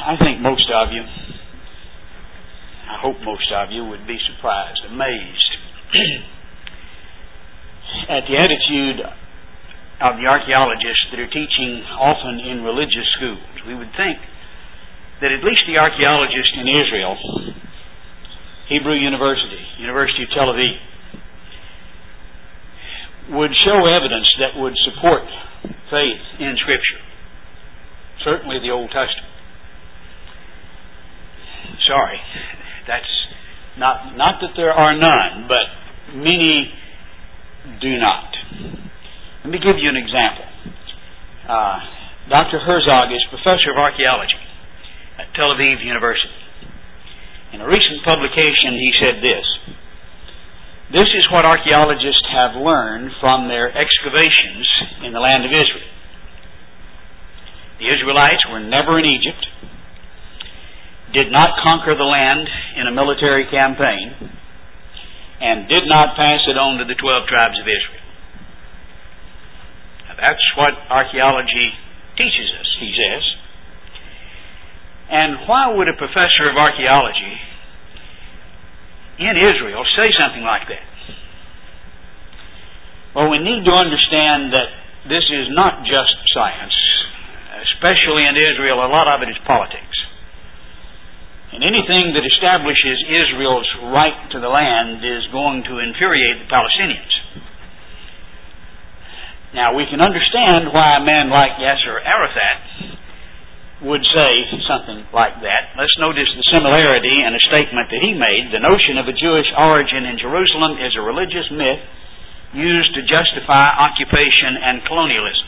I think most of you, I hope most of you would be surprised, amazed at the attitude of the archaeologists that are teaching often in religious schools. We would think that at least the archaeologists in Israel, Hebrew University, University of Tel Aviv, would show evidence that would support faith in Scripture. Certainly the Old Testament. Sorry, that's not that there are none, but many do not. Let me give you an example. Dr. Herzog is professor of archaeology at Tel Aviv University. In a recent publication, he said this: "This is what archaeologists have learned from their excavations in the land of Israel. The Israelites were never in Egypt, did not conquer the land in a military campaign, and did not pass it on to the 12 tribes of Israel." Now, that's what archaeology teaches us, he says. And why would a professor of archaeology in Israel say something like that? Well, we need to understand that this is not just science. Especially in Israel, a lot of it is politics. And anything that establishes Israel's right to the land is going to infuriate the Palestinians. Now, we can understand why a man like Yasser Arafat would say something like that. Let's notice the similarity in a statement that he made. The notion of a Jewish origin in Jerusalem is a religious myth used to justify occupation and colonialism.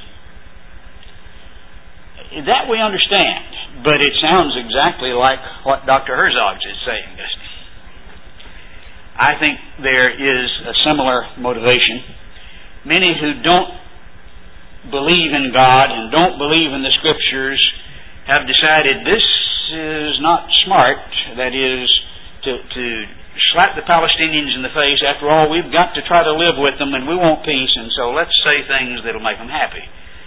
That we understand, but it sounds exactly like what Dr. Herzog is saying, doesn't it? I think there is a similar motivation. Many who don't believe in God and don't believe in the Scriptures have decided this is not smart, that is, to slap the Palestinians in the face. After all, we've got to try to live with them and we want peace, and so let's say things that will make them happy.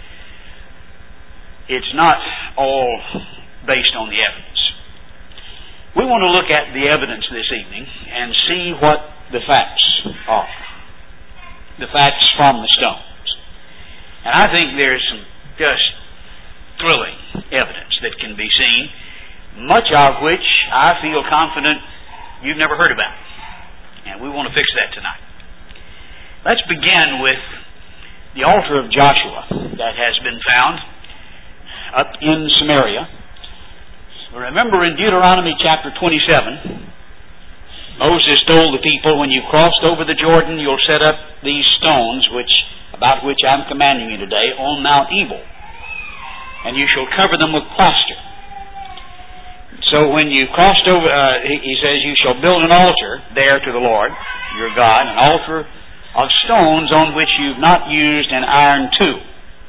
It's not all based on the evidence. We want to look at the evidence this evening and see what the facts are. The facts from the stones. And I think there's some just thrilling evidence that can be seen, much of which I feel confident you've never heard about. And we want to fix that tonight. Let's begin with the altar of Joshua that has been found up in Samaria. Remember in Deuteronomy chapter 27, Moses told the people, when you crossed over the Jordan, you'll set up these stones, about which I'm commanding you today, on Mount Ebal, and you shall cover them with plaster. So when you crossed over, he says, you shall build an altar there to the Lord, your God, an altar of stones on which you've not used an iron tool.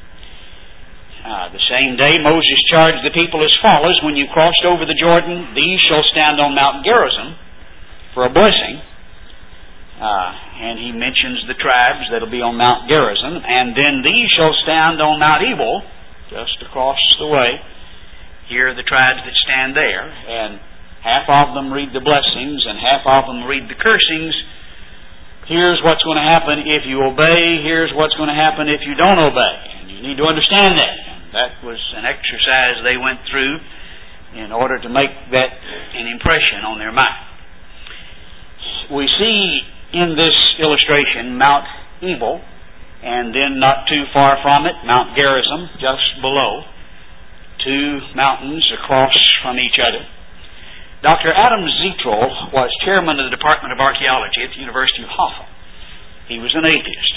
The same day Moses charged the people as follows: when you crossed over the Jordan, these shall stand on Mount Gerizim for a blessing. And he mentions the tribes that will be on Mount Gerizim. And then these shall stand on Mount Ebal, just across the way. Here are the tribes that stand there. And half of them read the blessings and half of them read the cursings. Here's what's going to happen if you obey. Here's what's going to happen if you don't obey. And you need to understand that. That was an exercise they went through in order to make that an impression on their mind. We see in this illustration Mount Ebal, and then not too far from it, Mount Gerizim, just below. Two mountains across from each other. Dr. Adam Zetrol was chairman of the Department of Archaeology at the University of Haifa. He was an atheist.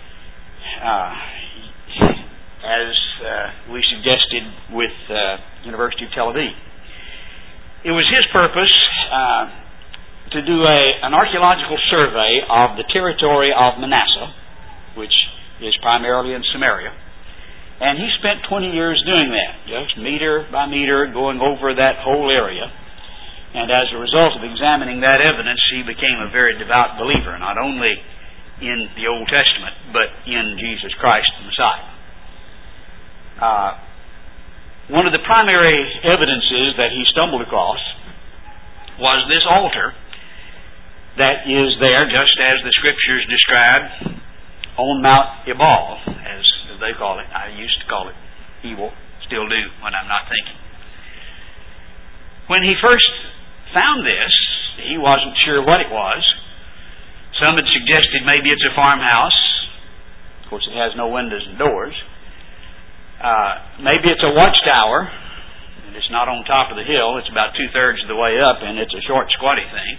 As we suggested with University of Tel Aviv. It was his purpose to do an archaeological survey of the territory of Manasseh, which is primarily in Samaria, and he spent 20 years doing that, just meter by meter, going over that whole area. And as a result of examining that evidence, he became a very devout believer, not only in the Old Testament, but in Jesus Christ the Messiah. One of the primary evidences that he stumbled across was this altar that is there, just as the Scriptures describe, on Mount Ebal, as they call it. I used to call it Ebal, still do when I'm not thinking. When he first found this, he wasn't sure what it was. Some had suggested maybe it's a farmhouse. Of course, it has no windows and doors. Maybe it's a watchtower, and it's not on top of the hill. It's about 2/3 of the way up, and it's a short, squatty thing.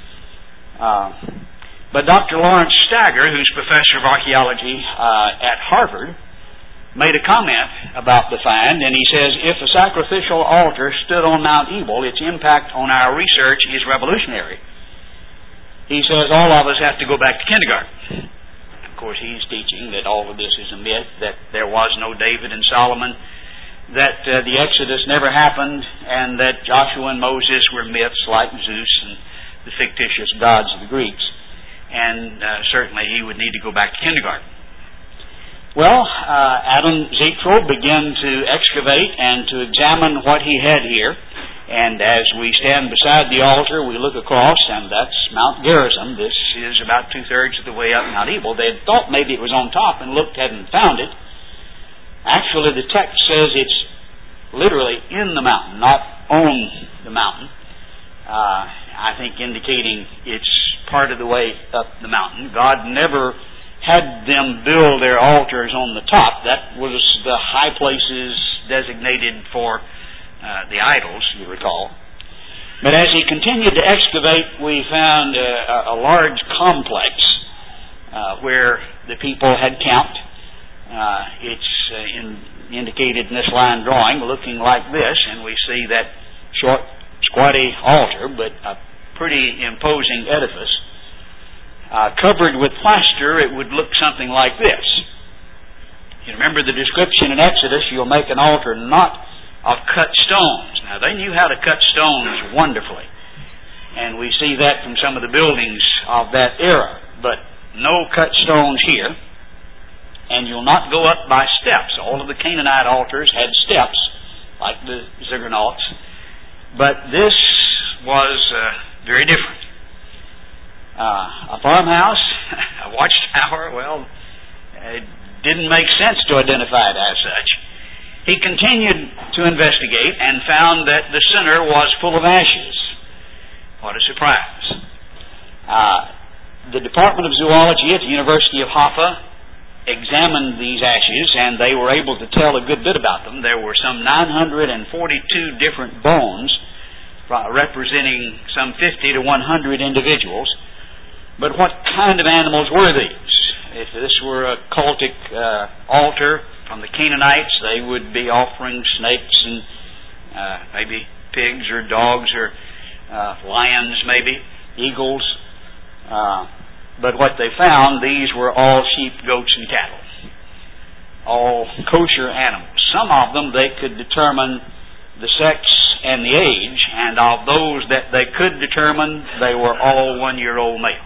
But Dr. Lawrence Stagger, who's professor of archaeology at Harvard, made a comment about the find, and he says, if a sacrificial altar stood on Mount Ebal, its impact on our research is revolutionary. He says all of us have to go back to kindergarten. Of course, he's teaching that all of this is a myth, that there was no David and Solomon, that the Exodus never happened, and that Joshua and Moses were myths like Zeus and the fictitious gods of the Greeks. And certainly he would need to go back to kindergarten. Well, Adam Zietral began to excavate and to examine what he had here. And as we stand beside the altar, we look across, and that's Mount Gerizim. This is about 2/3 of the way up Mount Ebal. They had thought maybe it was on top and looked, hadn't found it. Actually, the text says it's literally in the mountain, not on the mountain. I think indicating it's part of the way up the mountain. God never had them build their altars on the top. That was the high places designated for the idols, you recall. But as he continued to excavate, we found a large complex where the people had camped. It's indicated in this line drawing, looking like this, and we see that short, squatty altar, but a pretty imposing edifice. Covered with plaster, it would look something like this. You remember the description in Exodus, you'll make an altar not of cut stones. Now, they knew how to cut stones wonderfully. And we see that from some of the buildings of that era. But no cut stones here. And you'll not go up by steps. All of the Canaanite altars had steps, like the ziggurnauts. But this was very different. A farmhouse, a watchtower, well, it didn't make sense to identify it as such. He continued to investigate and found that the center was full of ashes. What a surprise. The Department of Zoology at the University of Haifa examined these ashes, and they were able to tell a good bit about them. There were some 942 different bones representing some 50 to 100 individuals. But what kind of animals were these? If this were a cultic altar from the Canaanites, they would be offering snakes and maybe pigs or dogs or lions maybe, eagles. But what they found, these were all sheep, goats, and cattle. All kosher animals. Some of them they could determine the sex and the age, and of those that they could determine, they were all 1-year-old males.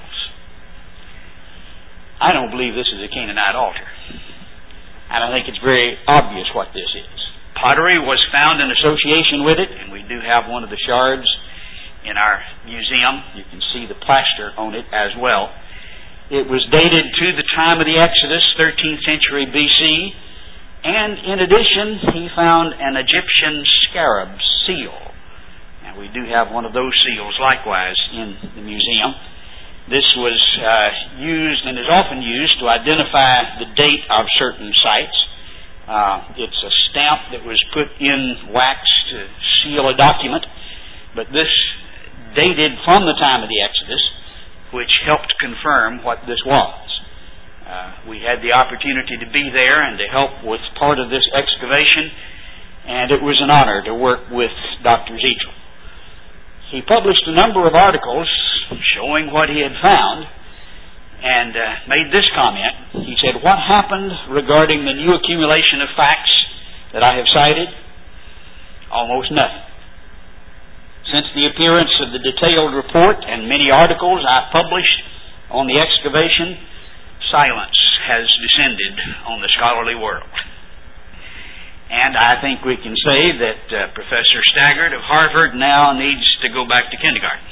I don't believe this is a Canaanite altar. And I think it's very obvious what this is. Pottery was found in association with it, and we do have one of the shards in our museum. You can see the plaster on it as well. It was dated to the time of the Exodus, 13th century BC, and in addition, he found an Egyptian scarab seal. And we do have one of those seals likewise in the museum. This was used and is often used to identify the date of certain sites. It's a stamp that was put in wax to seal a document, but this dated from the time of the Exodus, which helped confirm what this was. We had the opportunity to be there and to help with part of this excavation, and it was an honor to work with Dr. Zietral. He published a number of articles showing what he had found and made this comment. He said, "What happened regarding the new accumulation of facts that I have cited? Almost nothing. Since the appearance of the detailed report and many articles I published on the excavation, silence has descended on the scholarly world." And I think we can say that Professor Staggart of Harvard now needs to go back to kindergarten.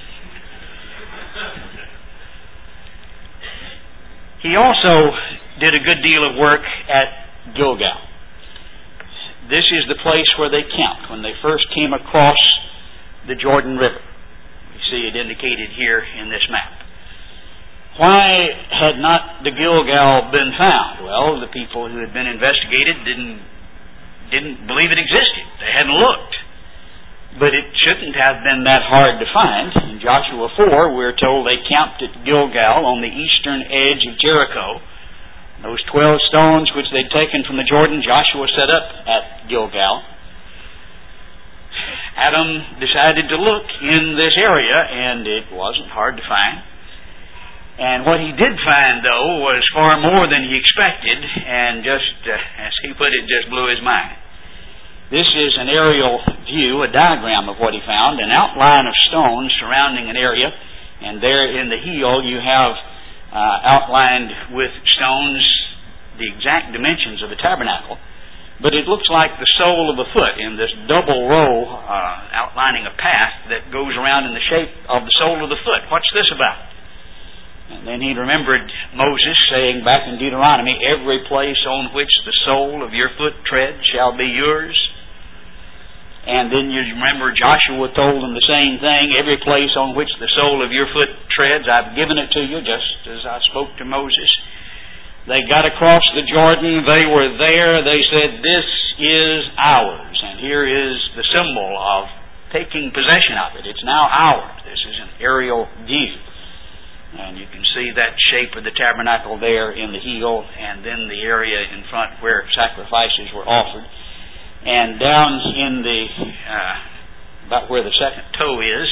He also did a good deal of work at Gilgal. This is the place where they camped when they first came across the Jordan River. You see it indicated here in this map. Why had not the Gilgal been found? Well, the people who had been investigated didn't believe it existed. They hadn't looked. But it shouldn't have been that hard to find. In Joshua 4, we're told they camped at Gilgal on the eastern edge of Jericho. Those 12 stones which they'd taken from the Jordan, Joshua set up at Gilgal. Adam decided to look in this area, and it wasn't hard to find. And what he did find, though, was far more than he expected, and just, as he put it, just blew his mind. This is an aerial view, a diagram of what he found, an outline of stones surrounding an area, and there in the heel you have outlined with stones the exact dimensions of the tabernacle. But it looks like the sole of a foot in this double row outlining a path that goes around in the shape of the sole of the foot. What's this about? And then he remembered Moses saying back in Deuteronomy, every place on which the sole of your foot treads shall be yours. And then you remember Joshua told them the same thing, every place on which the sole of your foot treads, I've given it to you, just as I spoke to Moses. They got across the Jordan, they were there, they said, this is ours. And here is the symbol of taking possession of it. It's now ours. This is an aerial view. And you can see that shape of the tabernacle there in the heel, and then the area in front where sacrifices were offered. And down in the, about where the second toe is,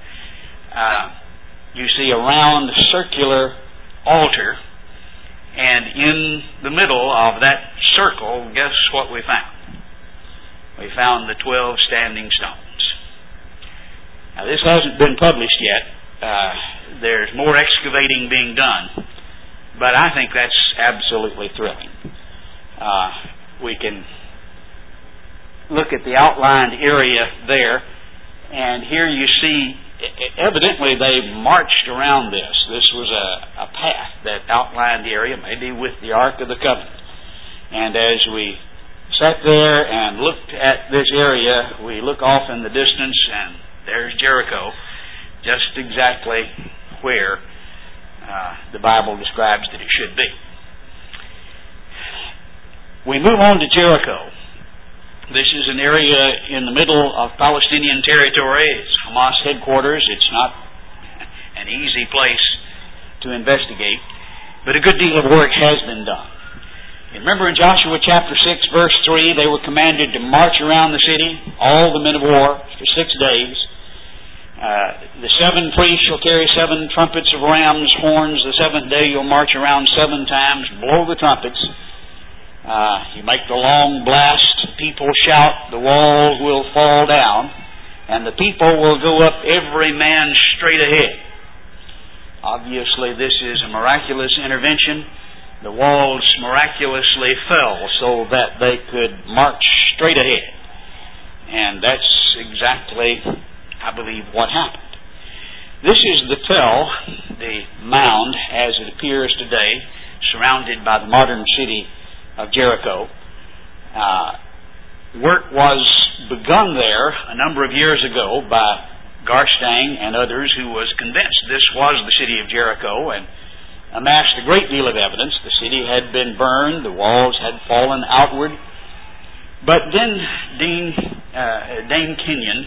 you see a round circular altar. And in the middle of that circle, guess what we found? We found the 12 standing stones. Now this hasn't been published yet. There's more excavating being done. But I think that's absolutely thrilling. We can look at the outlined area there, and here you see, evidently they marched around this. This was a path that outlined the area, maybe with the Ark of the Covenant. And as we sat there and looked at this area, we look off in the distance, and there's Jericho, just exactly where the Bible describes that it should be. We move on to Jericho. This is an area in the middle of Palestinian territory. It's Hamas headquarters. It's not an easy place to investigate, but a good deal of work has been done. You remember in Joshua chapter 6, verse 3, they were commanded to march around the city, all the men of war, for 6 days. The 7 priests shall carry 7 trumpets of ram's horns. The 7th day you'll march around 7 times, blow the trumpets. You make the long blast, people shout, the walls will fall down, and the people will go up every man straight ahead. Obviously this is a miraculous intervention. The walls miraculously fell so that they could march straight ahead. And that's exactly, I believe, what happened. This is the Tell, the mound as it appears today, surrounded by the modern city of Jericho. Work was begun there a number of years ago by Garstang and others who was convinced this was the city of Jericho and amassed a great deal of evidence. The city had been burned, the walls had fallen outward. But then Dame Kenyon,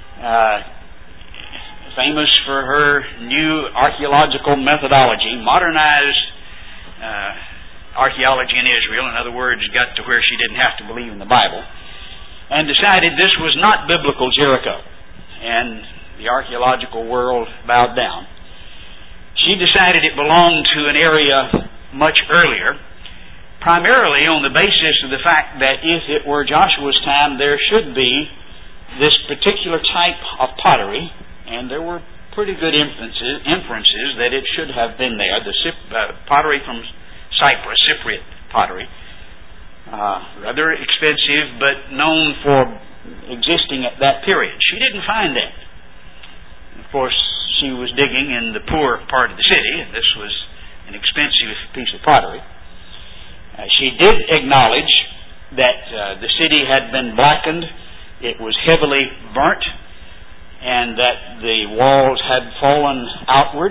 famous for her new archaeological methodology, modernized archaeology in Israel, in other words, got to where she didn't have to believe in the Bible, and decided this was not biblical Jericho. And the archaeological world bowed down. She decided it belonged to an area much earlier, primarily on the basis of the fact that if it were Joshua's time, there should be this particular type of pottery, and there were pretty good inferences that it should have been there. The pottery from Cyprus, Cypriot pottery, rather expensive, but known for existing at that period. She didn't find that. Of course, she was digging in the poor part of the city, and this was an expensive piece of pottery. She did acknowledge that the city had been blackened, it was heavily burnt, and that the walls had fallen outward.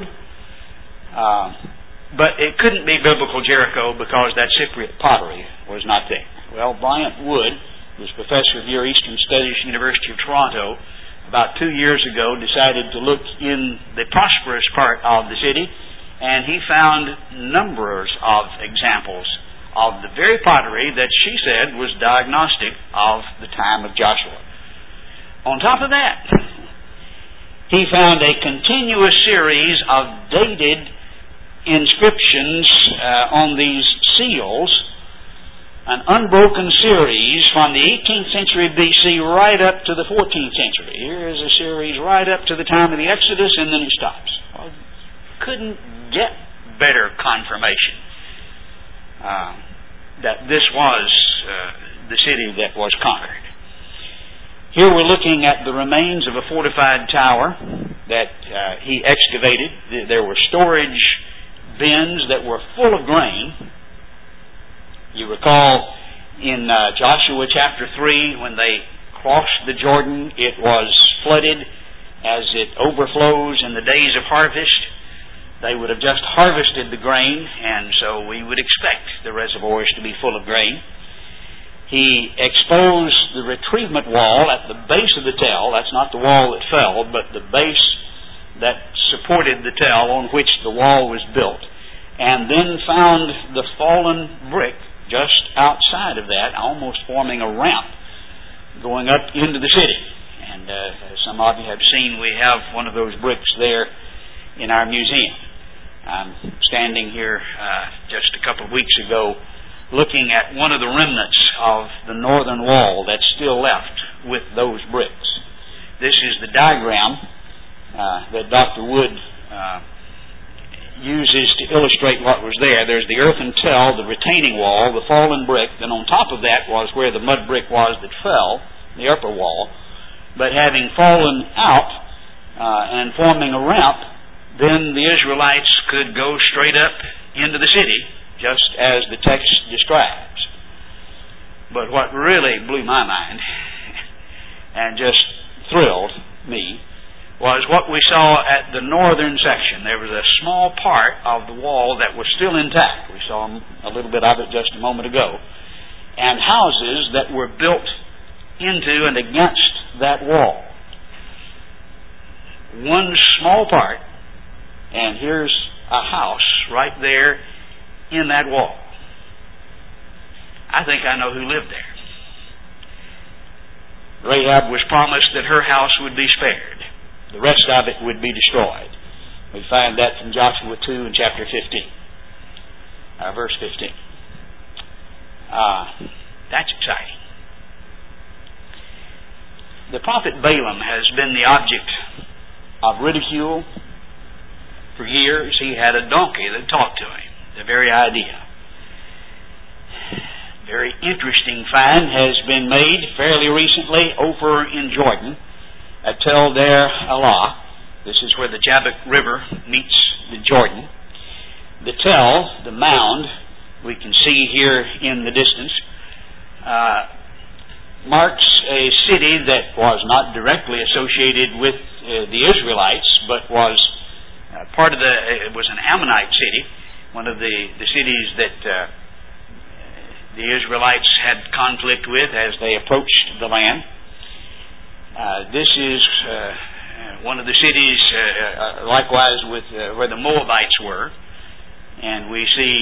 But it couldn't be biblical Jericho because that Cypriot pottery was not there. Well, Bryant Wood was professor of Near Eastern Studies, University of Toronto, about 2 years ago decided to look in the prosperous part of the city, and he found numbers of examples of the very pottery that she said was diagnostic of the time of Joshua. On top of that, he found a continuous series of dated inscriptions on these seals, an unbroken series from the 18th century BC right up to the 14th century. Here is a series right up to the time of the Exodus, and then it stops. Well, couldn't get better confirmation that this was the city that was conquered. Here we're looking at the remains of a fortified tower that he excavated. There were storage bins that were full of grain. You recall in Joshua chapter 3, when they crossed the Jordan, it was flooded as it overflows in the days of harvest. They would have just harvested the grain, and so we would expect the reservoirs to be full of grain. He exposed the retrievement wall at the base of the tell. That's not the wall that fell, but the base that supported the tell on which the wall was built. And then found the fallen brick just outside of that, almost forming a ramp going up into the city. And as some of you have seen, we have one of those bricks there in our museum. I'm standing here just a couple of weeks ago looking at one of the remnants of the northern wall that's still left with those bricks. This is the diagram that Dr. Wood uses to illustrate what was there. There's the earthen tell, the retaining wall, the fallen brick, then on top of that was where the mud brick was that fell, the upper wall. But having fallen out and forming a ramp, then the Israelites could go straight up into the city, just as the text describes. But what really blew my mind and just thrilled me was what we saw at the northern section. There was a small part of the wall that was still intact. We saw a little bit of it just a moment ago. And houses that were built into and against that wall. One small part, and here's a house right there in that wall. I think I know who lived there. Rahab was promised that her house would be spared. The rest of it would be destroyed. We find that from Joshua 2 and chapter 15. Verse 15. That's exciting. The prophet Balaam has been the object of ridicule for years. He had a donkey that talked to him. The very idea. Very interesting find has been made fairly recently over in Jordan at Tel Der Allah. This is where the Jabbok River meets the Jordan. The Tel, the mound, we can see here in the distance, marks a city that was not directly associated with the Israelites, but was part of it was an Ammonite city, one of the cities that the Israelites had conflict with as they approached the land. This is one of the cities, likewise, with where the Moabites were, and we see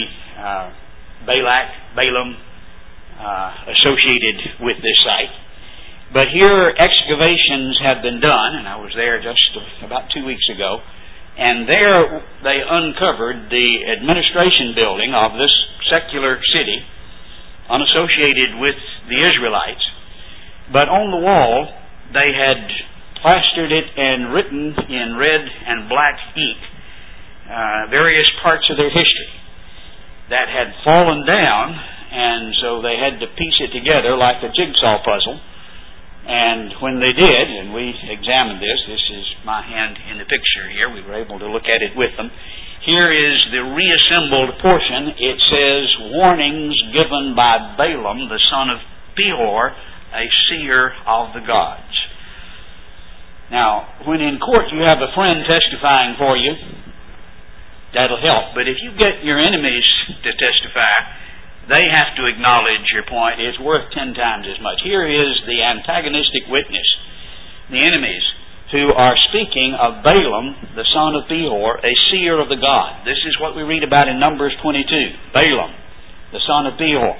Balaam associated with this site. But here excavations have been done, and I was there just about 2 weeks ago, and there they uncovered the administration building of this secular city, unassociated with the Israelites. But on the wall, they had plastered it and written in red and black ink various parts of their history that had fallen down and so they had to piece it together like a jigsaw puzzle. And when they did, and we examined this is my hand in the picture here, we were able to look at it with them. Here is the reassembled portion. It says, warnings given by Balaam, the son of Beor, a seer of the gods. Now, when in court you have a friend testifying for you, that'll help. But if you get your enemies to testify, they have to acknowledge your point. It's worth 10 times as much. Here is the antagonistic witness, the enemies, who are speaking of Balaam, the son of Beor, a seer of the god. This is what we read about in Numbers 22. Balaam, the son of Beor.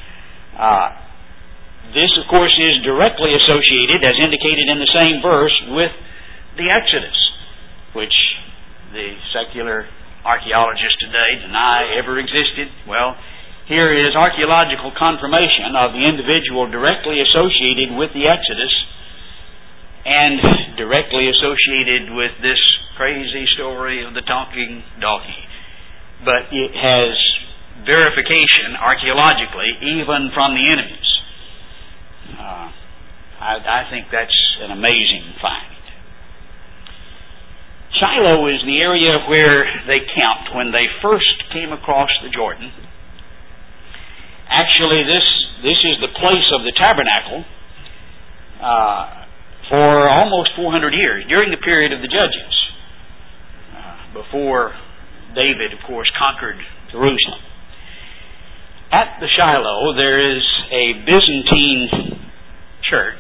This, of course, is directly associated, as indicated in the same verse, with the Exodus, which the secular archaeologists today deny ever existed. Well, here is archaeological confirmation of the individual directly associated with the Exodus and directly associated with this crazy story of the talking donkey. But it has verification archaeologically even from the enemies. I think that's an amazing find. Shiloh is the area where they camped when they first came across the Jordan. Actually, this is the place of the tabernacle for almost 400 years, during the period of the Judges, before David, of course, conquered Jerusalem. At the Shiloh, there is a Byzantine church.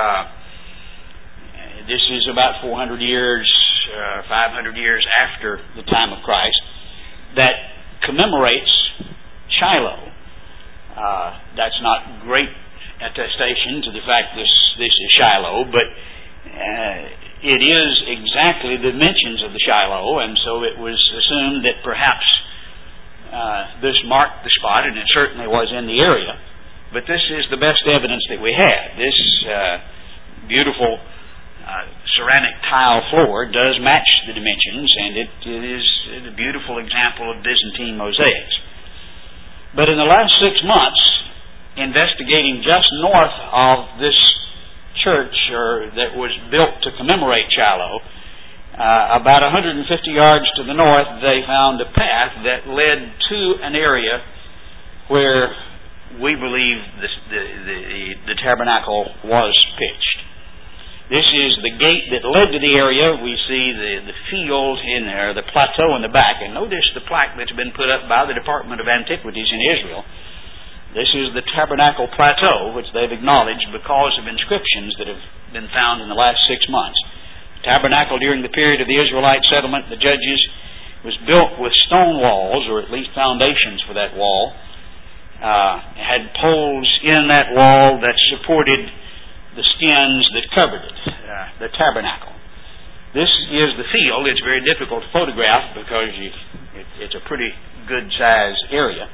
This is about 400 years, 500 years after the time of Christ, that commemorates Shiloh. That's not great attestation to the fact this is Shiloh, but it is exactly the dimensions of the Shiloh, and so it was assumed that perhaps this marked the spot, and it certainly was in the area. But this is the best evidence that we had. This beautiful ceramic tile floor does match the dimensions, and it is a beautiful example of Byzantine mosaics. But in the last 6 months, investigating just north of this church that was built to commemorate Shiloh, about 150 yards to the north, they found a path that led to an area where we believe the tabernacle was pitched. This is the gate that led to the area. We see the field in there, the plateau in the back. And notice the plaque that's been put up by the Department of Antiquities in Israel. This is the Tabernacle Plateau, which they've acknowledged because of inscriptions that have been found in the last 6 months. The tabernacle during the period of the Israelite settlement, the Judges, was built with stone walls, or at least foundations for that wall. It had poles in that wall that supported the skins that covered it, the tabernacle. This is the field. It's very difficult to photograph because it's a pretty good sized area.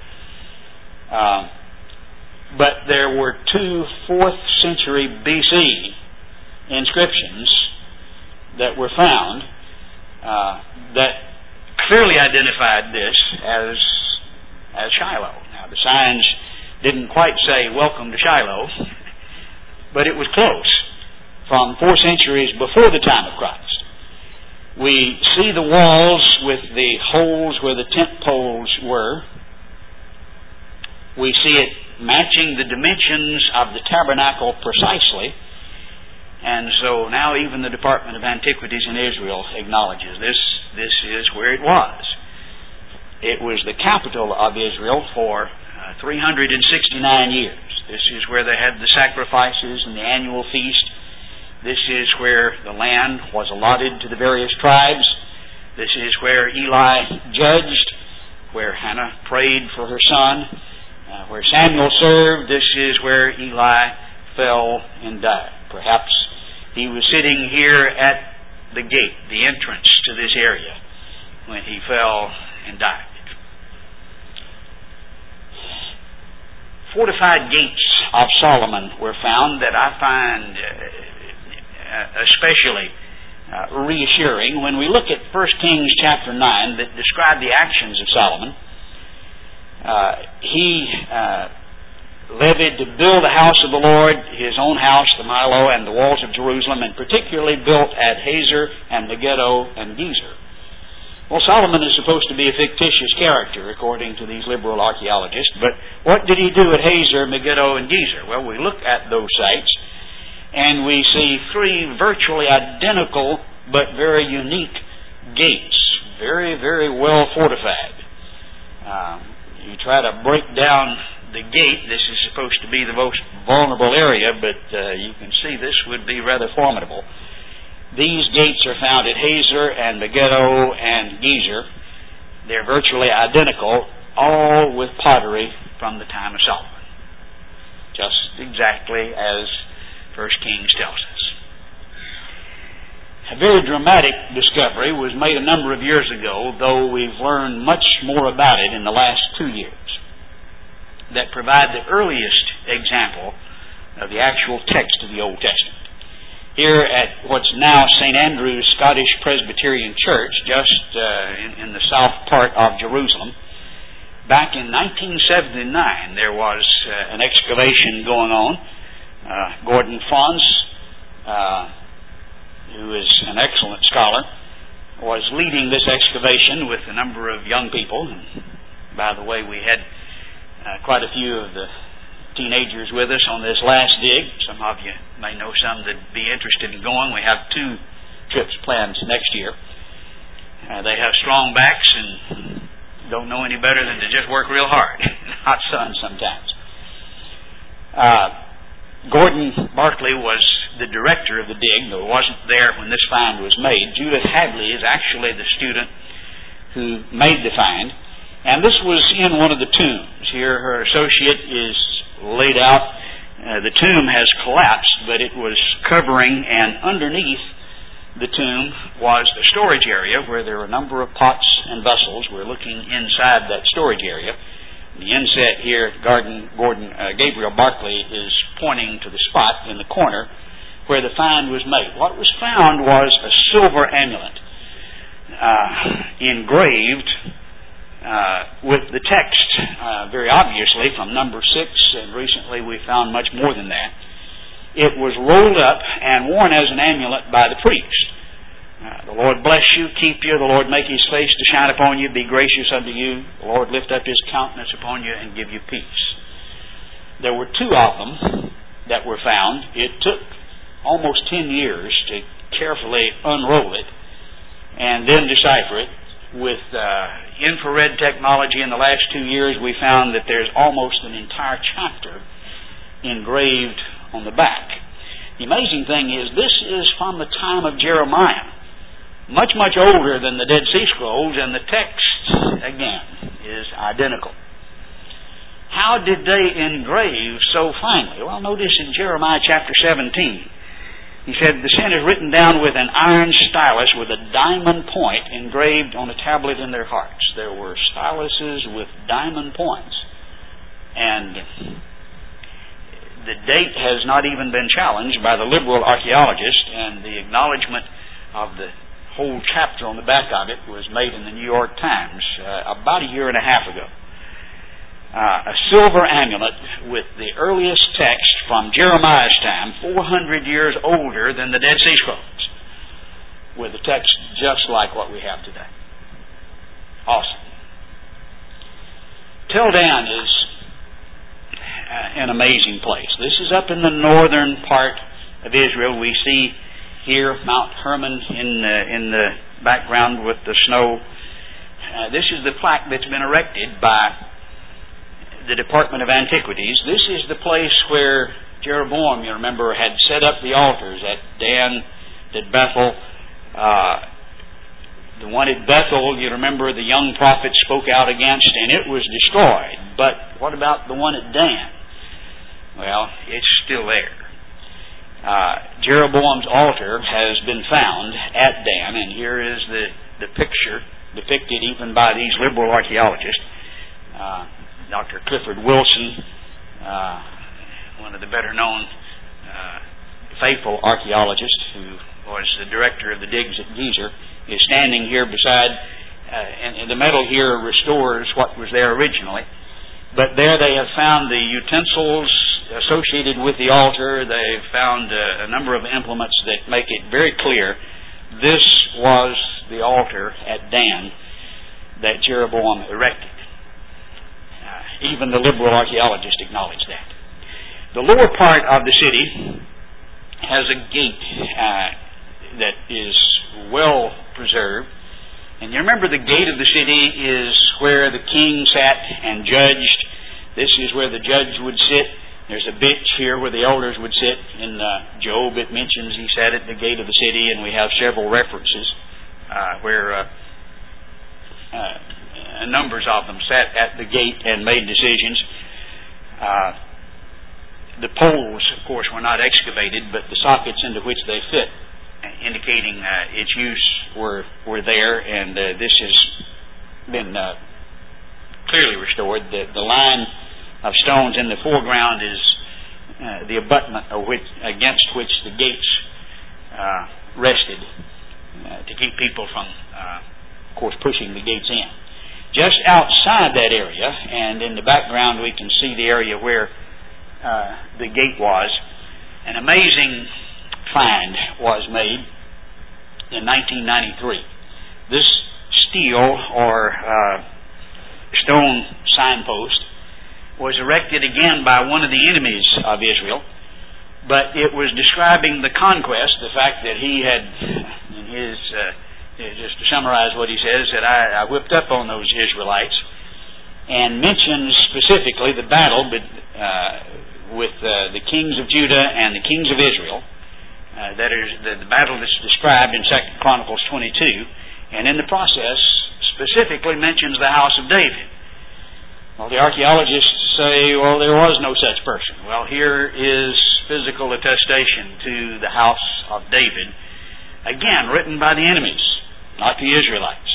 But there were 2 4th century BC inscriptions that were found that clearly identified this as Shiloh. Now, the signs didn't quite say, "Welcome to Shiloh," but it was close, from 4 centuries before the time of Christ. We see the walls with the holes where the tent poles were. We see it matching the dimensions of the tabernacle precisely. And so now even the Department of Antiquities in Israel acknowledges this is where it was. It was the capital of Israel for 369 years. This is where they had the sacrifices and the annual feast. This is where the land was allotted to the various tribes. This is where Eli judged, where Hannah prayed for her son, where Samuel served. This is where Eli fell and died. Perhaps he was sitting here at the gate, the entrance to this area, when he fell and died. Fortified gates of Solomon were found that I find especially reassuring. When we look at 1 Kings chapter 9 that describe the actions of Solomon, he levied to build the house of the Lord, his own house, the Milo, and the walls of Jerusalem, and particularly built at Hazer and Megiddo and Gezer. Well, Solomon is supposed to be a fictitious character, according to these liberal archaeologists, but what did he do at Hazer, Megiddo, and Gezer? Well, we look at those sites, and we see three virtually identical but very unique gates, very, very well fortified. You try to break down the gate. This is supposed to be the most vulnerable area, but you can see this would be rather formidable. These gates are found at Hazer and Megiddo and Gezer. They're virtually identical, all with pottery from the time of Solomon, just exactly as 1 Kings tells us. A very dramatic discovery was made a number of years ago, though we've learned much more about it in the last 2 years, that provide the earliest example of the actual text of the Old Testament. Here at what's now St. Andrew's Scottish Presbyterian Church, just in the south part of Jerusalem, back in 1979 there was an excavation going on. Gordon Fons, who is an excellent scholar, was leading this excavation with a number of young people. And by the way, we had quite a few of the teenagers with us on this last dig. Some of you may know some that'd be interested in going. We have 2 trips planned next year. They have strong backs and don't know any better than to just work real hard in hot sun sometimes. Gordon Barclay was the director of the dig, though wasn't there when this find was made. Judith Hadley is actually the student who made the find. And this was in one of the tombs. Here her associate is laid out. The tomb has collapsed, but it was covering, and underneath the tomb was a storage area where there were a number of pots and vessels. We're looking inside that storage area. The inset here, Gabriel Barclay, is pointing to the spot in the corner where the find was made. What was found was a silver amulet engraved with the text, very obviously, from number 6, and recently we found much more than that. It was rolled up and worn as an amulet by the priest. The Lord bless you, keep you. The Lord make His face to shine upon you, be gracious unto you. The Lord lift up His countenance upon you and give you peace. There were 2 of them that were found. It took almost 10 years to carefully unroll it and then decipher it. With infrared technology in the last 2 years, we found that there's almost an entire chapter engraved on the back. The amazing thing is, this is from the time of Jeremiah, much, much older than the Dead Sea Scrolls, and the text, again, is identical. How did they engrave so finely? Well, notice in Jeremiah chapter 17, he said, the sin is written down with an iron stylus with a diamond point engraved on a tablet in their hearts. There were styluses with diamond points. And the date has not even been challenged by the liberal archaeologist, and the acknowledgement of the whole chapter on the back of it was made in the New York Times about a year and a half ago. A silver amulet with the earliest text from Jeremiah's time, 400 years older than the Dead Sea Scrolls, with a text just like what we have today. Awesome. Tel Dan is an amazing place. This is up in the northern part of Israel. We see here Mount Hermon in the background with the snow. This is the plaque that's been erected by the Department of Antiquities. This is the place where Jeroboam, you remember, had set up the altars at Dan, at Bethel. The one at Bethel, you remember, the young prophet spoke out against, and it was destroyed. But what about the one at Dan? Well, it's still there. Jeroboam's altar has been found at Dan, and here is the picture depicted even by these liberal archaeologists. Dr. Clifford Wilson, one of the better-known faithful archaeologists, who was the director of the digs at Gezer, is standing here beside, and the metal here restores what was there originally. But there they have found the utensils associated with the altar. They've found a number of implements that make it very clear this was the altar at Dan that Jeroboam erected. Even the liberal archaeologists acknowledge that. The lower part of the city has a gate that is well preserved. And you remember the gate of the city is where the king sat and judged. This is where the judge would sit. There's a bench here where the elders would sit. In Job it mentions he sat at the gate of the city, and we have several references where numbers of them sat at the gate and made decisions. The poles, of course, were not excavated, but the sockets into which they fit, indicating its use, were there, and this has been clearly restored. The line of stones in the foreground is the abutment against which the gates rested to keep people from, of course, pushing the gates in. Just outside that area, and in the background we can see the area where the gate was, an amazing find was made in 1993. This steel or stone signpost was erected again by one of the enemies of Israel, but it was describing the conquest, the fact that he had, in his, just to summarize what he says, that I whipped up on those Israelites, and mentions specifically the battle with the kings of Judah and the kings of Israel. That is the battle that's described in 2 Chronicles 22, and in the process specifically mentions the house of David. Well, the archaeologists say, well, there was no such person. Well, here is physical attestation to the house of David, again, written by the enemies, not the Israelites.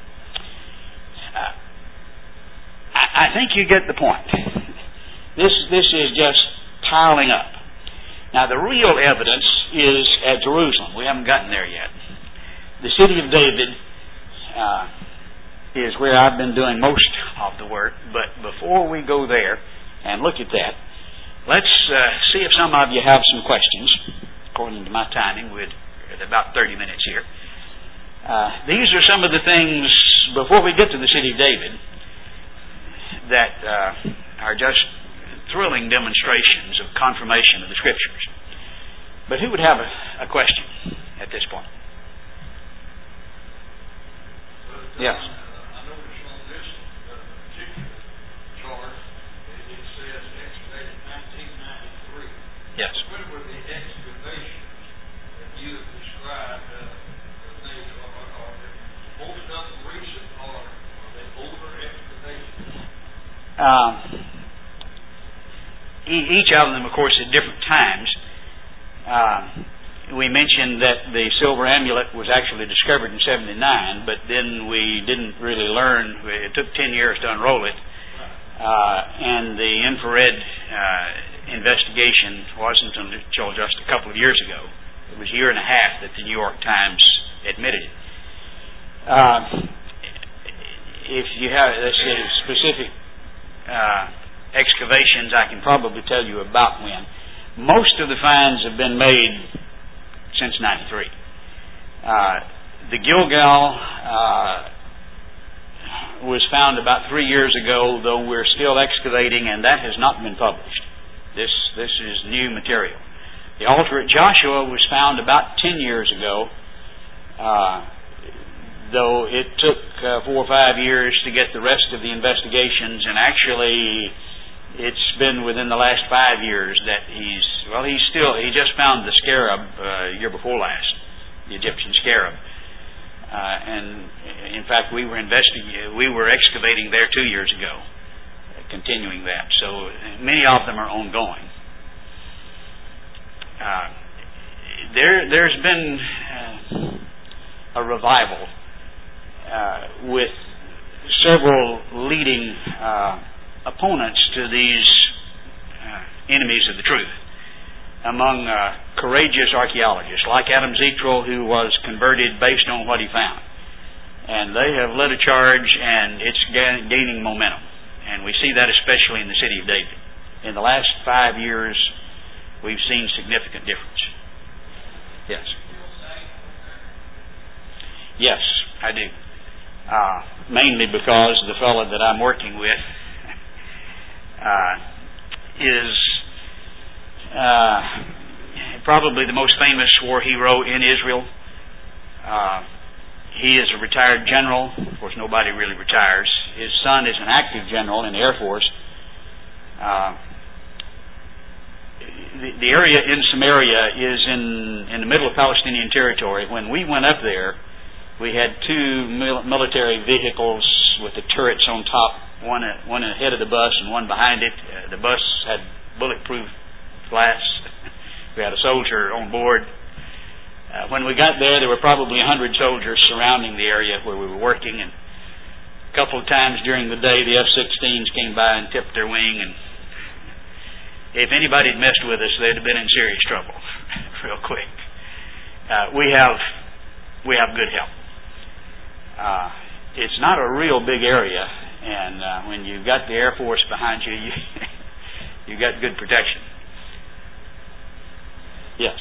I think you get the point. This is just piling up. Now, the real evidence is at Jerusalem. We haven't gotten there yet. The city of David is where I've been doing most of the work, but before we go there and look at that, let's see if some of you have some questions. According to my timing, we're at about 30 minutes here. These are some of the things, before we get to the city of David, that are just thrilling demonstrations of confirmation of the Scriptures. But who would have a question at this point? Yes. I noticed on this particular chart, it says excavated 1993. Yes. When were the excavations that you have described made? Are most of them recent, or are they older excavations? Each of them, of course, at different times. We mentioned that the silver amulet was actually discovered in 79, but then we didn't really learn. It took 10 years to unroll it. And the infrared investigation wasn't until just a couple of years ago. It was a year and a half that the New York Times admitted it. If you have, let's say, specific excavations, I can probably tell you about when. Most of the finds have been made since 93. The Gilgal was found about 3 years ago, though we're still excavating, and that has not been published. This is new material. The altar at Joshua was found about 10 years ago, though it took 4 or 5 years to get the rest of the investigations, and actually it's been within the last 5 years that he just found the scarab year before last, the Egyptian scarab. And in fact, we were excavating there 2 years ago, continuing that. So many of them are ongoing. There's been a revival with several leading opponents to these enemies of the truth among courageous archaeologists like Adam Zetrel, who was converted based on what he found. And they have led a charge, and it's gaining momentum. And we see that especially in the city of David. In the last 5 years, we've seen significant difference. Yes. Yes, I do. Mainly because the fellow that I'm working with is probably the most famous war hero in Israel. He is a retired general. Of course, nobody really retires. His son is an active general in the Air Force. The area in Samaria is in the middle of Palestinian territory. When we went up there, we had two military vehicles with the turrets on top, one ahead of the bus and one behind it. The bus had bulletproof glass. We had a soldier on board. When we got there were probably 100 soldiers surrounding the area where we were working, and a couple of times during the day the F-16s came by and tipped their wing, and if anybody had messed with us, they'd have been in serious trouble real quick. We have good help. It's not a real big area, and when you've got the Air Force behind you, you got good protection. Yes.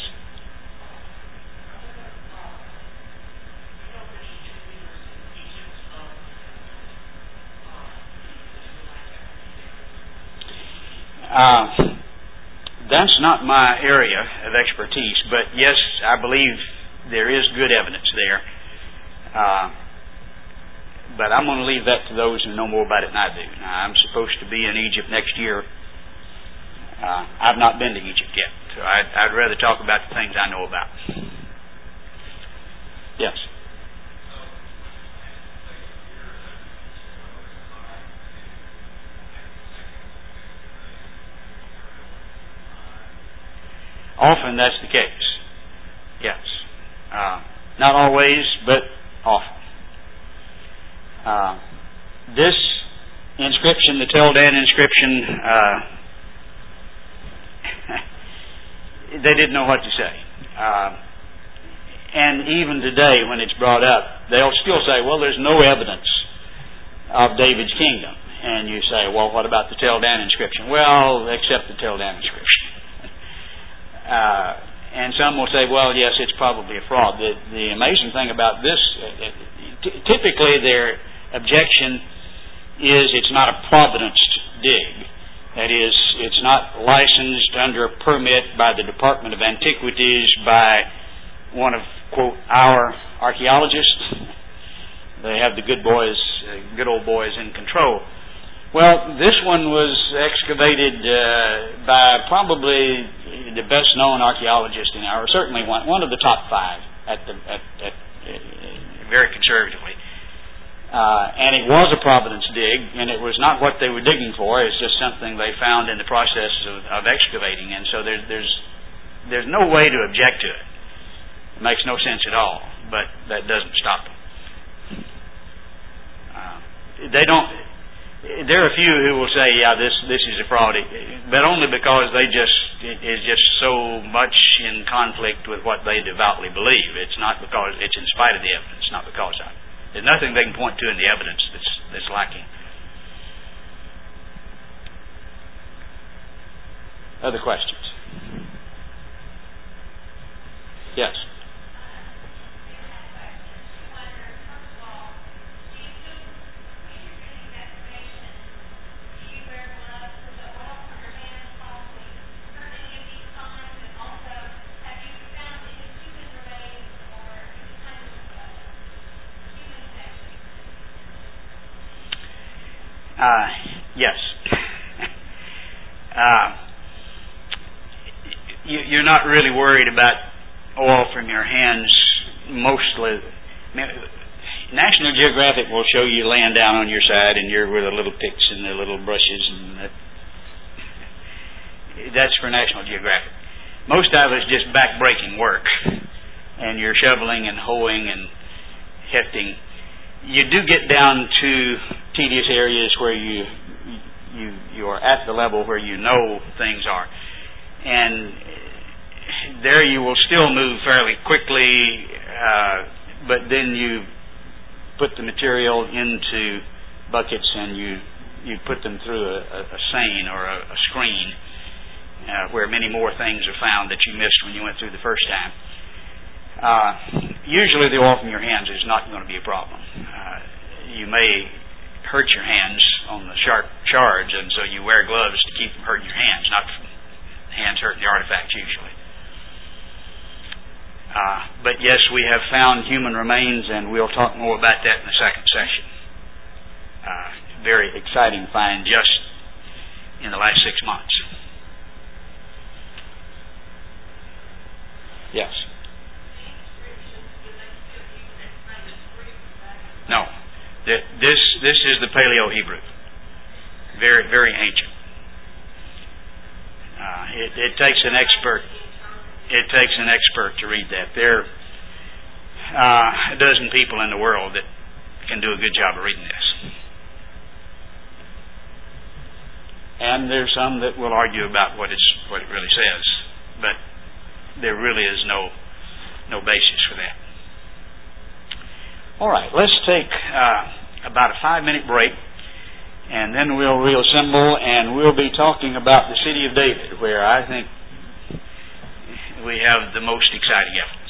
That's not my area of expertise, but yes, I believe there is good evidence there. But I'm going to leave that to those who know more about it than I do. Now, I'm supposed to be in Egypt next year. I've not been to Egypt yet, so I'd rather talk about the things I know about. Yes. Often that's the case. Yes. Not always, but often. This inscription, the Tel Dan inscription, they didn't know what to say. And even today, when it's brought up, they'll still say, well, there's no evidence of David's kingdom. And you say, well, what about the Tel Dan inscription? Well, except the Tel Dan inscription. And some will say, well, yes, it's probably a fraud. The amazing thing about this, typically their objection is it's not a providenced dig. That is, it's not licensed under a permit by the Department of Antiquities by one of, quote, our archaeologists. They have the good old boys in control. Well, this one was excavated by probably the best-known archaeologist in our, certainly one of the top five very conservatively. And it was a providence dig, and it was not what they were digging for. It's just something they found in the process of excavating, and so there's no way to object to it. It makes no sense at all, but that doesn't stop them. There are a few who will say, yeah, this is a fraud, but only because it is just so much in conflict with what they devoutly believe. It's not because it's in spite of the evidence, not because of it. There's nothing they can point to in the evidence that's lacking. Other questions? Yes. Yes. You're not really worried about oil from your hands mostly. National Geographic will show you laying down on your side and you're with the little picks and the little brushes, and that's for National Geographic. Most of it's just back-breaking work, and you're shoveling and hoeing and hefting. You do get down to tedious areas where you are at the level where you know things are, and there you will still move fairly quickly, but then you put the material into buckets and you you put them through a seine or a screen where many more things are found that you missed when you went through the first time. Usually the oil from your hands is not going to be a problem. You may hurt your hands on the sharp shards, and so you wear gloves to keep from hurting your hands, not from hands hurting the artifacts usually. But yes, we have found human remains, and we'll talk more about that in the second session. Very exciting find just in the last 6 months. Yes. No. This is the Paleo-Hebrew. Very, very ancient. It takes an expert. It takes an expert to read that. There are a dozen people in the world that can do a good job of reading this. And there's some that will argue about what it really says, but there really is no basis for that. All right, let's take about a 5-minute break, and then we'll reassemble, and we'll be talking about the city of David, where I think we have the most exciting evidence.